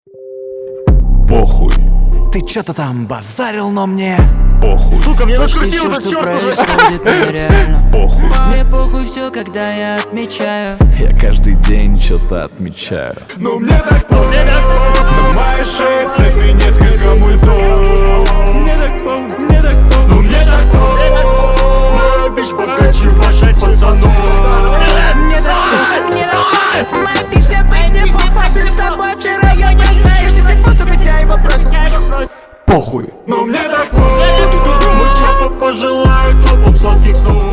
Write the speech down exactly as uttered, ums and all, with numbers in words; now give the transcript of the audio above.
Похуй. Ты чё-то там базарил, но мне Похуй. Сука, мне Почти накрутило все, это что чёрт уже. происходит, нереально. Похуй. Мне похуй все, когда я отмечаю. Я каждый день что-то отмечаю. Но мне так похуй. На моей шее цепи несколько мультов. Мне так похуй, мне так похуй. Ну мне так похуй. Моя бич богаче ваших пацанов. Мне так не нравится. Моя пища пойдет попашет с тобой. Вчера я не знаю, что ты способ, я его бросил. Похуй. Но мне так похуй. Мы чё пожелают топом сладких снов.